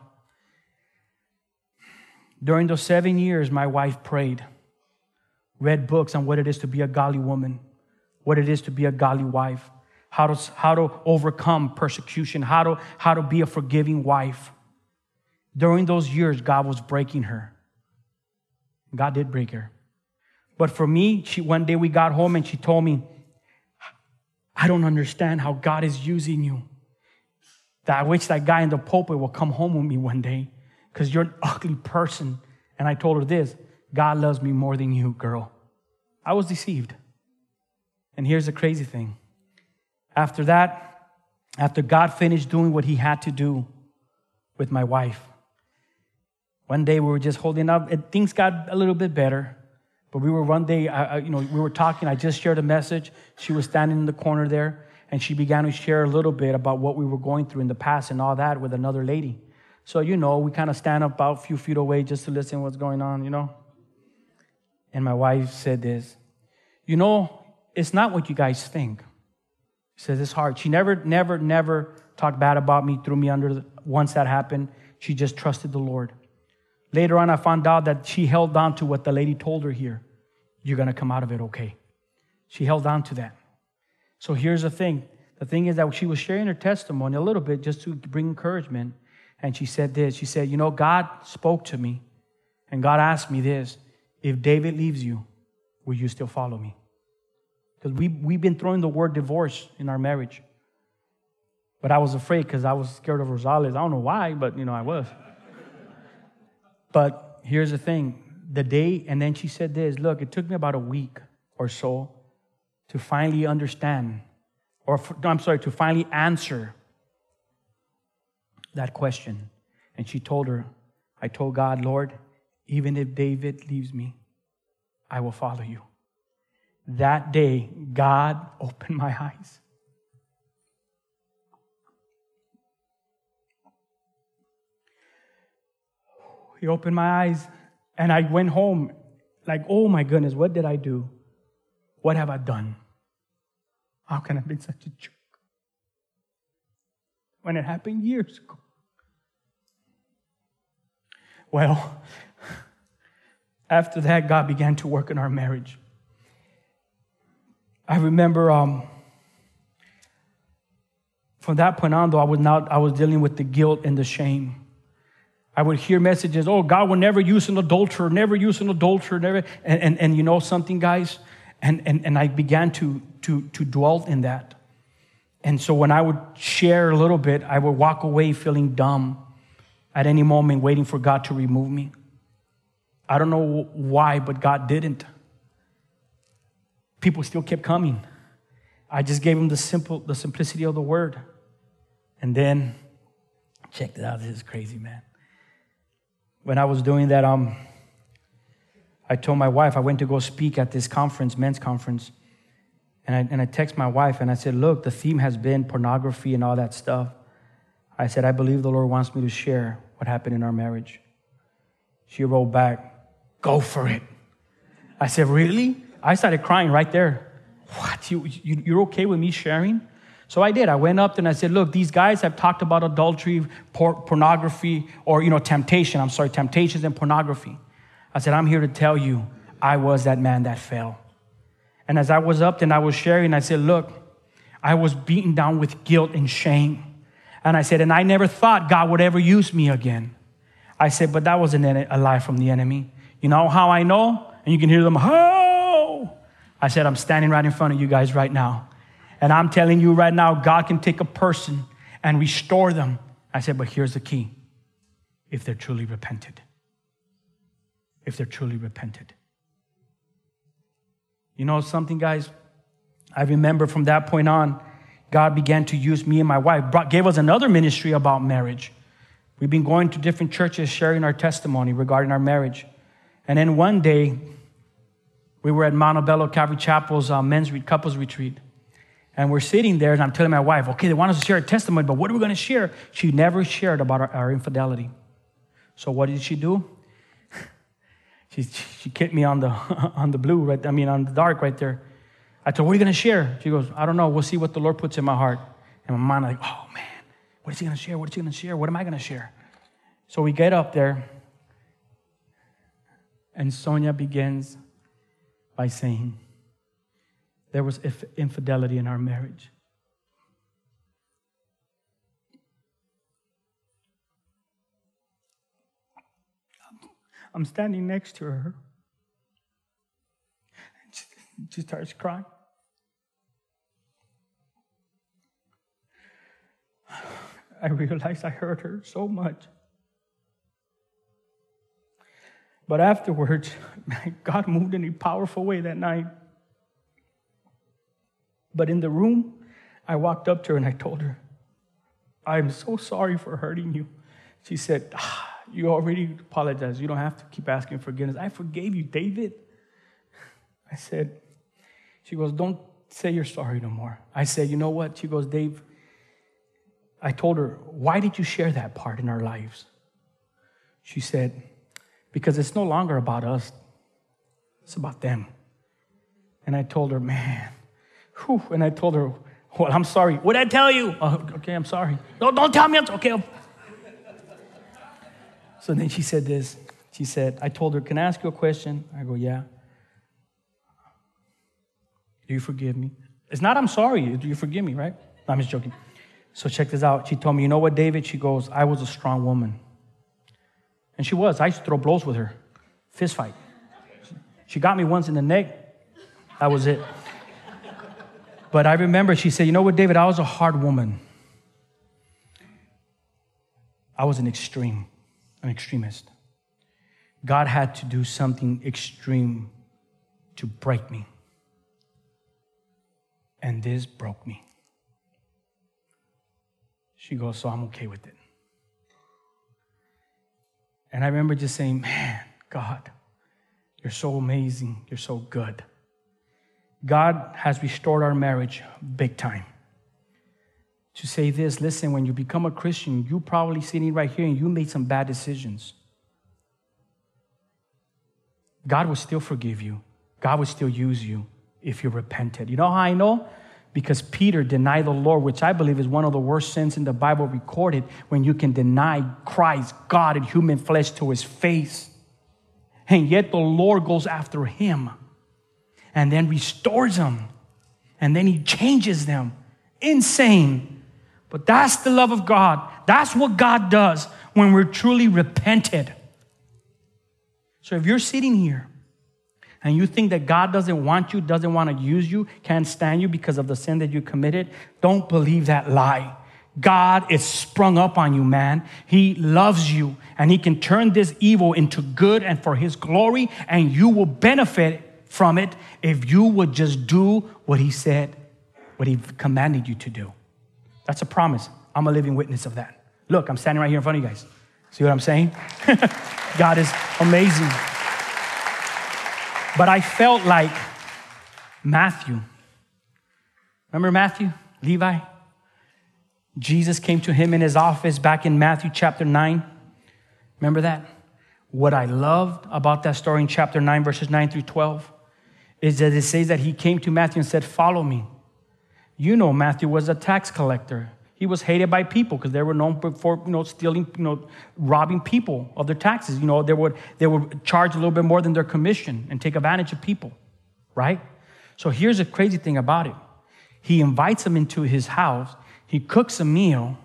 During those seven years, my wife prayed, read books on what it is to be a godly woman, what it is to be a godly wife. how to, how to overcome persecution, how to, how to be a forgiving wife. During those years, God was breaking her. God did break her. But for me, she, one day we got home and she told me, I don't understand how God is using you. That I wish that guy in the pulpit will come home with me one day because you're an ugly person. And I told her this, God loves me more than you, girl. I was deceived. And here's the crazy thing. After that, after God finished doing what he had to do with my wife, one day we were just holding up, and things got a little bit better. But we were one day, I, I, you know, we were talking. I just shared a message. She was standing in the corner there, and she began to share a little bit about what we were going through in the past and all that with another lady. So, you know, we kind of stand up about a few feet away just to listen to what's going on, you know. And my wife said this, you know, it's not what you guys think. She says it's hard. She never, never, never talked bad about me, threw me under the, once that happened. She just trusted the Lord. Later on, I found out that she held on to what the lady told her here. You're going to come out of it okay. She held on to that. So here's the thing. The thing is that she was sharing her testimony a little bit just to bring encouragement. And she said this. She said, you know, God spoke to me. And God asked me this. If David leaves you, will you still follow me? Because we, we've been throwing the word divorce in our marriage. But I was afraid because I was scared of Rosales. I don't know why, but, you know, I was. But here's the thing. The day, and then she said this, look, it took me about a week or so to finally understand, or I'm sorry, to finally answer that question. And she told her, I told God, Lord, even if David leaves me, I will follow you. That day, God opened my eyes. He opened my eyes, and I went home like, oh my goodness, what did I do? What have I done? How can I have been such a jerk? When it happened years ago. Well, after that, God began to work in our marriage. I remember um, from that point on, though, I was not, I was dealing with the guilt and the shame. I would hear messages, oh, God will never use an adulterer, never use an adulterer, never. And, and, and you know something, guys? And, and, and I began to, to, to dwell in that. And so when I would share a little bit, I would walk away feeling dumb at any moment, waiting for God to remove me. I don't know why, but God didn't. People still kept coming. I just gave them the simple, the simplicity of the word. And then, check it out, this is crazy, man. When I was doing that, um, I told my wife I went to go speak at this conference, men's conference. And I, and I text my wife and I said, look, the theme has been pornography and all that stuff. I said, I believe the Lord wants me to share what happened in our marriage. She wrote back, go for it. I said, really? I started crying right there. What? You, you, you're okay with me sharing? So I did. I went up and I said, look, these guys have talked about adultery, por- pornography, or, you know, temptation. I'm sorry, temptations and pornography. I said, I'm here to tell you, I was that man that fell. And as I was up and I was sharing, I said, look, I was beaten down with guilt and shame. And I said, and I never thought God would ever use me again. I said, but that was an, a lie from the enemy. You know how I know? And you can hear them, oh! I said, I'm standing right in front of you guys right now. And I'm telling you right now, God can take a person and restore them. I said, but here's the key. If they're truly repented. If they're truly repented. You know something, guys? I remember from that point on, God began to use me and my wife, brought, gave us another ministry about marriage. We've been going to different churches, sharing our testimony regarding our marriage. And then one day, we were at Montebello Calvary Chapel's uh, men's re- couples retreat. And we're sitting there, and I'm telling my wife, okay, they want us to share a testimony, but what are we going to share? She never shared about our, our infidelity. So what did she do? she she kicked me on the on the blue, right? I mean, on the dark right there. I told her, what are you going to share? She goes, I don't know. We'll see what the Lord puts in my heart. And my mind, like, oh, man, what is he going to share? What is he going to share? What am I going to share? So we get up there, and Sonia begins by saying, there was infidelity in our marriage. I'm standing next to her. She, she starts crying. I realized I hurt her so much. But afterwards, God moved in a powerful way that night. But in the room, I walked up to her and I told her, I'm so sorry for hurting you. She said, ah, you already apologized. You don't have to keep asking forgiveness. I forgave you, David. I said, she goes, don't say you're sorry no more. I said, you know what? She goes, Dave, I told her, why did you share that part in our lives? She said, because it's no longer about us. It's about them. And I told her, man, whew. And I told her, well, I'm sorry. What did I tell you? Oh, okay, I'm sorry. No, don't tell me. I'm okay. So then she said this. She said, I told her, can I ask you a question? I go, yeah. Do you forgive me? It's not I'm sorry. Do you forgive me, right? No, I'm just joking. So check this out. She told me, you know what, David? She goes, I was a strong woman. And she was. I used to throw blows with her. Fist fight. She got me once in the neck. That was it. But I remember she said, you know what, David? I was a hard woman. I was an extreme, an extremist. God had to do something extreme to break me. And this broke me. She goes, so I'm okay with it. And I remember just saying, man, God, you're so amazing. You're so good. God has restored our marriage big time. To say this, listen, when you become a Christian, you probably sitting right here and you made some bad decisions. God will still forgive you. God will still use you if you repented. You know how I know? Because Peter denied the Lord, which I believe is one of the worst sins in the Bible recorded, when you can deny Christ, God in human flesh, to his face. And yet the Lord goes after him and then restores them. And then he changes them. Insane. But that's the love of God. That's what God does when we're truly repented. So if you're sitting here and you think that God doesn't want you, doesn't want to use you, can't stand you because of the sin that you committed, don't believe that lie. God is sprung up on you, man. He loves you, and he can turn this evil into good and for his glory, and you will benefit from it if you would just do what he said, what he commanded you to do. That's a promise. I'm a living witness of that. Look, I'm standing right here in front of you guys. See what I'm saying? God is amazing. But I felt like Matthew. Remember Matthew? Levi? Jesus came to him in his office back in Matthew chapter nine. Remember that? What I loved about that story in chapter nine, verses nine through twelve, is that it says that he came to Matthew and said, follow me. You know, Matthew was a tax collector. He was hated by people because they were known for, you know, stealing, you know, robbing people of their taxes. You know, they would, they would charge a little bit more than their commission and take advantage of people, right? So here's the crazy thing about it. He invites them into his house. He cooks a meal.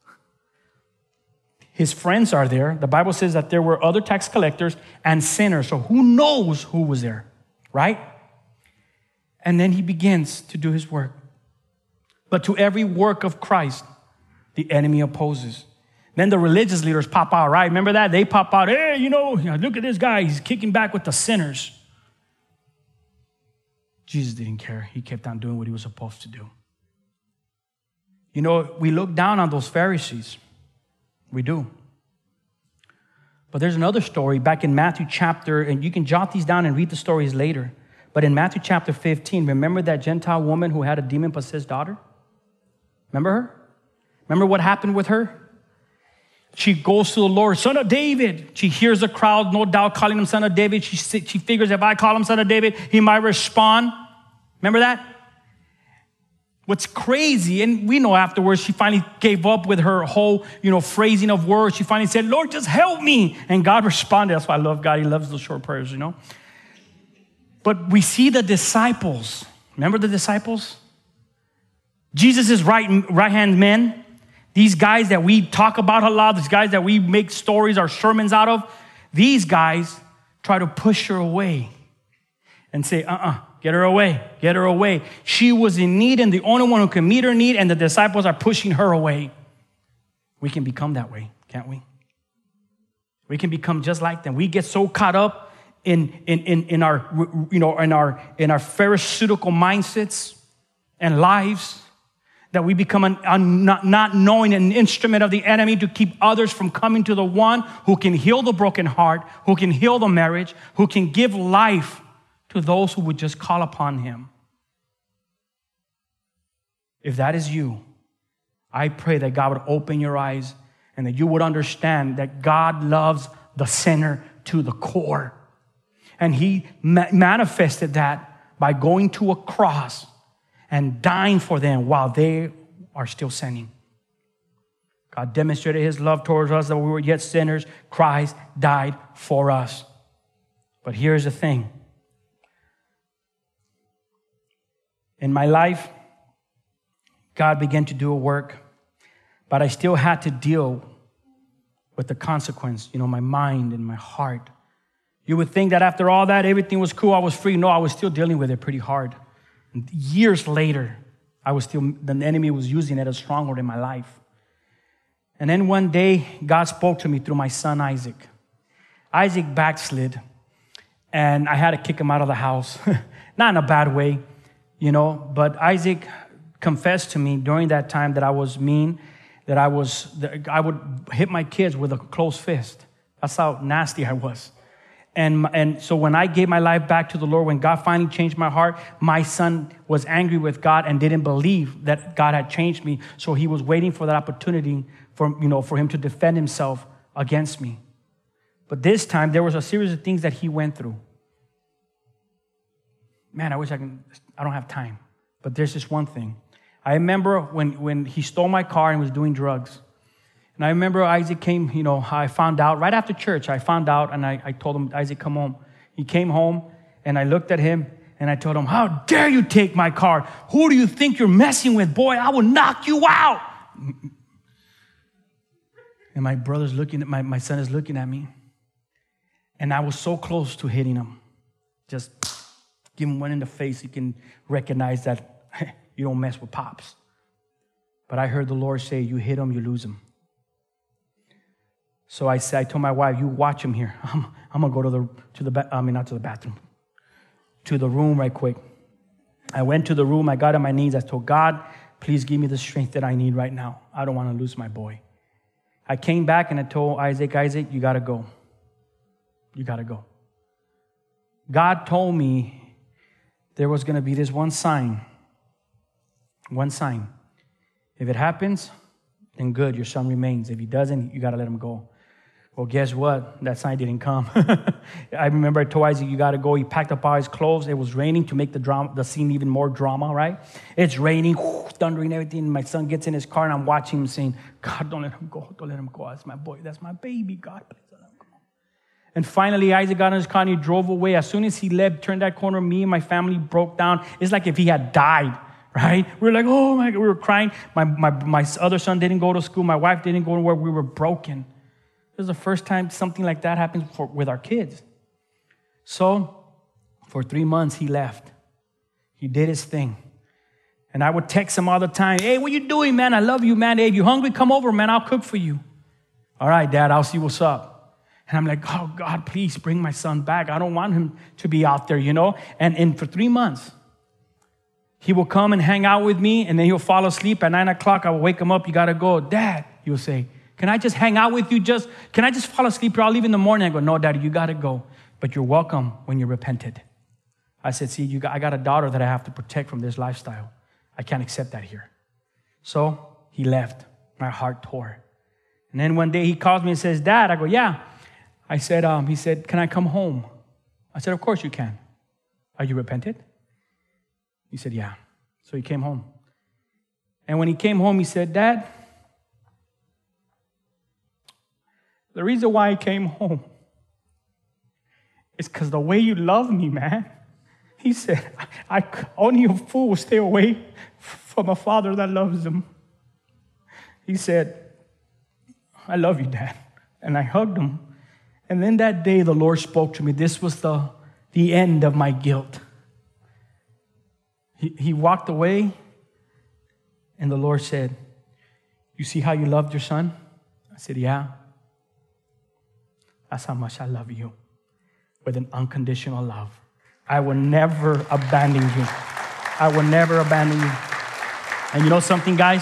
His friends are there. The Bible says that there were other tax collectors and sinners. So who knows who was there, right? And then he begins to do his work. But to every work of Christ, the enemy opposes. Then the religious leaders pop out, right? Remember that? They pop out, hey, you know, look at this guy. He's kicking back with the sinners. Jesus didn't care. He kept on doing what he was supposed to do. You know, we look down on those Pharisees. We do. But there's another story back in Matthew chapter, and you can jot these down and read the stories later. But in Matthew chapter fifteen, remember that Gentile woman who had a demon-possessed daughter? Remember her? Remember what happened with her? She goes to the Lord, Son of David. She hears the crowd, no doubt, calling him Son of David. She, she figures if I call him Son of David, he might respond. Remember that? What's crazy, and we know afterwards, she finally gave up with her whole, you know, phrasing of words. She finally said, Lord, just help me. And God responded. That's why I love God. He loves those short prayers, you know. But we see the disciples. Remember the disciples? Jesus' right, right-hand men. These guys that we talk about a lot, these guys that we make stories or sermons out of. These guys try to push her away and say, uh-uh, get her away, get her away. She was in need and the only one who can meet her need, and the disciples are pushing her away. We can become that way, can't we? We can become just like them. We get so caught up in, in, in, in our, you know, in our, in our pharisaical mindsets and lives that we become an, un, not, not knowing an instrument of the enemy to keep others from coming to the one who can heal the broken heart, who can heal the marriage, who can give life to those who would just call upon him. If that is you, I pray that God would open your eyes and that you would understand that God loves the sinner to the core. And he ma- manifested that by going to a cross and dying for them while they are still sinning. God demonstrated his love towards us that we were yet sinners. Christ died for us. But here's the thing. In my life, God began to do a work, but I still had to deal with the consequence, you know, my mind and my heart. You would think that after all that, everything was cool, I was free. No, I was still dealing with it pretty hard. And years later, I was still, the enemy was using it as a stronghold in my life. And then one day, God spoke to me through my son, Isaac. Isaac backslid, and I had to kick him out of the house. Not in a bad way, you know, but Isaac confessed to me during that time that I was mean, that I was, that I would hit my kids with a closed fist. That's how nasty I was. And, and so when I gave my life back to the Lord, when God finally changed my heart, my son was angry with God and didn't believe that God had changed me. So he was waiting for that opportunity for, you know, for him to defend himself against me. But this time, there was a series of things that he went through. Man, I wish I can, I don't have time. But there's this one thing. I remember when, when he stole my car and was doing drugs. And I remember Isaac came, you know, I found out, right after church, I found out, and I, I told him, Isaac, come home. He came home, and I looked at him, and I told him, how dare you take my car? Who do you think you're messing with? Boy, I will knock you out. And my brother's looking at, my, my son is looking at me. And I was so close to hitting him. Just give him one in the face. You can recognize that you don't mess with pops. But I heard the Lord say, you hit him, you lose him. So I said, I told my wife, you watch him here. I'm, I'm going to go to the, to the ba- I mean, not to the bathroom, to the room right quick. I went to the room. I got on my knees. I told God, please give me the strength that I need right now. I don't want to lose my boy. I came back and I told Isaac, Isaac, you got to go. You got to go. God told me there was going to be this one sign. One sign. If it happens, then good, your son remains. If he doesn't, you got to let him go. Well, guess what? That sign didn't come. I remember I told Isaac, you got to go. He packed up all his clothes. It was raining to make the drama, the scene even more drama, right? It's raining, whoo, thundering, everything. My son gets in his car, and I'm watching him saying, God, don't let him go. Don't let him go. That's my boy. That's my baby. God, please don't let him go. And finally, Isaac got in his car, and he drove away. As soon as he left, turned that corner, me and my family broke down. It's like if he had died, right? We were like, oh, my God. We were crying. My, my, my other son didn't go to school. My wife didn't go to work. We were broken. This is the first time something like that happens for, with our kids. So for three months, he left. He did his thing. And I would text him all the time. Hey, what you doing, man? I love you, man. Hey, if you're hungry, come over, man. I'll cook for you. All right, Dad, I'll see what's up. And I'm like, oh, God, please bring my son back. I don't want him to be out there, you know. And, and for three months, he will come and hang out with me, and then he'll fall asleep. At nine o'clock, I will wake him up. You got to go. Dad, he will say, can I just hang out with you? Just Can I just fall asleep here? I'll leave in the morning. I go, no, Daddy, you got to go. But you're welcome when you're repented. I said, see, you got, I got a daughter that I have to protect from this lifestyle. I can't accept that here. So he left. My heart tore. And then one day he calls me and says, Dad, I go, yeah. I said, um, he said, can I come home? I said, of course you can. Are you repented? He said, yeah. So he came home. And when he came home, he said, Dad, the reason why I came home is because the way you love me, man. He said, I, I, only a fool will stay away from a father that loves them. He said, I love you, Dad. And I hugged him. And then that day, the Lord spoke to me. This was the, the end of my guilt. He, he walked away, and the Lord said, you see how you loved your son? I said, yeah. That's how much I love you, with an unconditional love. I will never abandon you. I will never abandon you. And you know something, guys?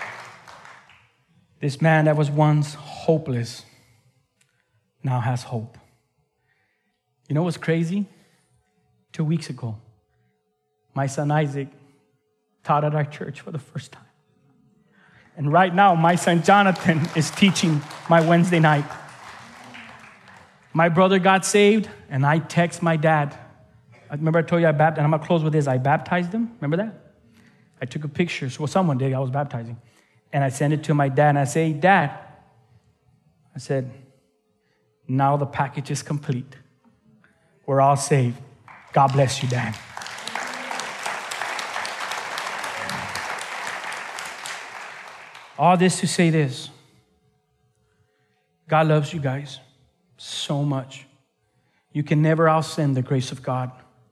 This man that was once hopeless now has hope. You know what's crazy? Two weeks ago, my son Isaac taught at our church for the first time. And right now, my son Jonathan is teaching my Wednesday night. My brother got saved, and I text my dad. I remember I told you I baptized, and I'm going to close with this. I baptized him. Remember that? I took a picture. Well, someone did. I was baptizing. And I sent it to my dad, and I say, Dad, I said, now the package is complete. We're all saved. God bless you, Dad. All this to say this. God loves you guys so much. You can never out-sin the grace of God.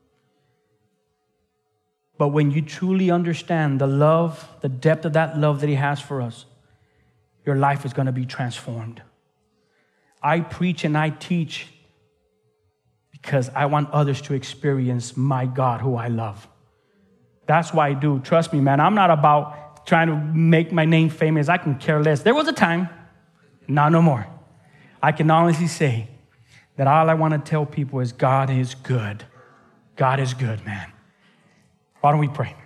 But when you truly understand the love, the depth of that love that He has for us, your life is going to be transformed. I preach and I teach because I want others to experience my God who I love. That's why I do. Trust me, man. I'm not about trying to make my name famous. I can care less. There was a time, now no more. I can honestly say that all I want to tell people is God is good. God is good, man. Why don't we pray?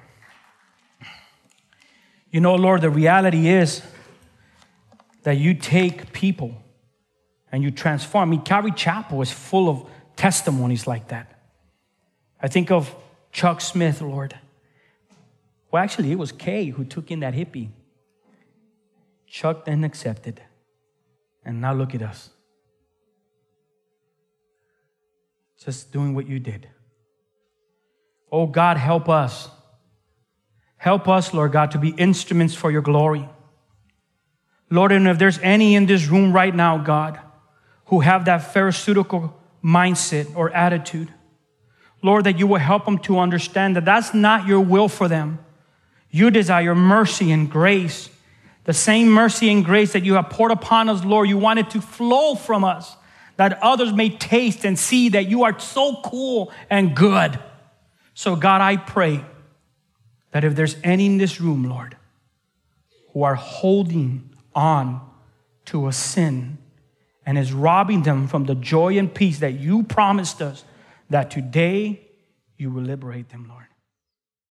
You know, Lord, the reality is that you take people and you transform. I mean, Calvary Chapel is full of testimonies like that. I think of Chuck Smith, Lord. Well, actually, it was Kay who took in that hippie. Chuck then accepted. And now look at us. Just doing what you did. Oh, God, help us. Help us, Lord God, to be instruments for your glory. Lord, and if there's any in this room right now, God, who have that pharisaical mindset or attitude, Lord, that you will help them to understand that that's not your will for them. You desire mercy and grace. The same mercy and grace that you have poured upon us, Lord, you want it to flow from us, that others may taste and see that you are so cool and good. So, God, I pray that if there's any in this room, Lord, who are holding on to a sin and is robbing them from the joy and peace that you promised us, that today you will liberate them, Lord.